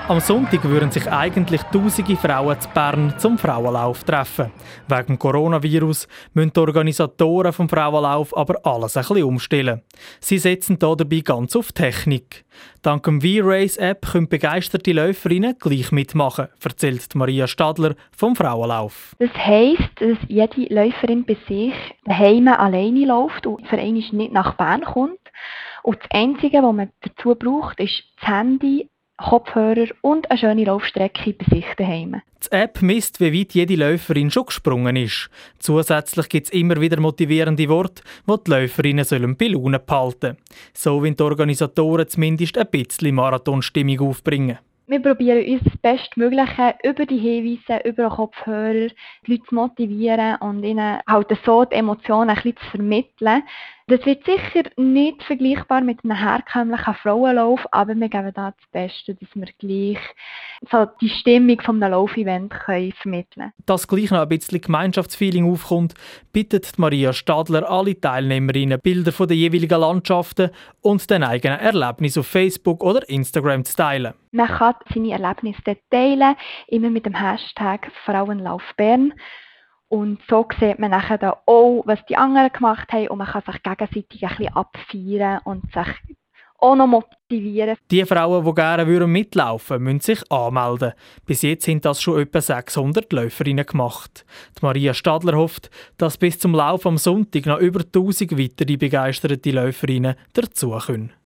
Am Sonntag würden sich eigentlich tausende Frauen zu Bern zum Frauenlauf treffen. Wegen dem Coronavirus müssen die Organisatoren vom Frauenlauf aber alles ein bisschen umstellen. Sie setzen hier dabei ganz auf Technik. Dank dem V-Race-App können begeisterte Läuferinnen gleich mitmachen, erzählt Maria Stadler vom Frauenlauf. Das heisst, dass jede Läuferin bei sich daheim alleine läuft und für einmal nicht nach Bern kommt. Und das Einzige, was man dazu braucht, ist das Handy, Kopfhörer und eine schöne Laufstrecke bei sich daheim. Die App misst, wie weit jede Läuferin schon gesprungen ist. Zusätzlich gibt es immer wieder motivierende Worte, die die Läuferinnen bei Laune behalten sollen. So wollen die Organisatoren zumindest ein bisschen Marathonstimmung aufbringen. Wir probieren uns das Bestmögliche über die Hinweise, über den Kopfhörer, die Leute zu motivieren und ihnen halt so die Emotionen ein bisschen zu vermitteln. Das wird sicher nicht vergleichbar mit einem herkömmlichen Frauenlauf, aber wir geben da das Beste, dass wir gleich so die Stimmung von einem Laufevent vermitteln können. Dass gleich noch ein bisschen Gemeinschaftsfeeling aufkommt, bittet Maria Stadler alle Teilnehmerinnen, Bilder von den jeweiligen Landschaften und den eigenen Erlebnissen auf Facebook oder Instagram zu teilen. Man kann seine Erlebnisse teilen, immer mit dem Hashtag Frauenlaufbern. Und so sieht man nachher dann auch, was die anderen gemacht haben und man kann sich gegenseitig ein bisschen abfeiern und sich auch noch motivieren. Die Frauen, die gerne mitlaufen würden, müssen sich anmelden. Bis jetzt sind das schon etwa 600 Läuferinnen gemacht. Die Maria Stadler hofft, dass bis zum Lauf am Sonntag noch über 1000 weitere begeisterte Läuferinnen dazukommen.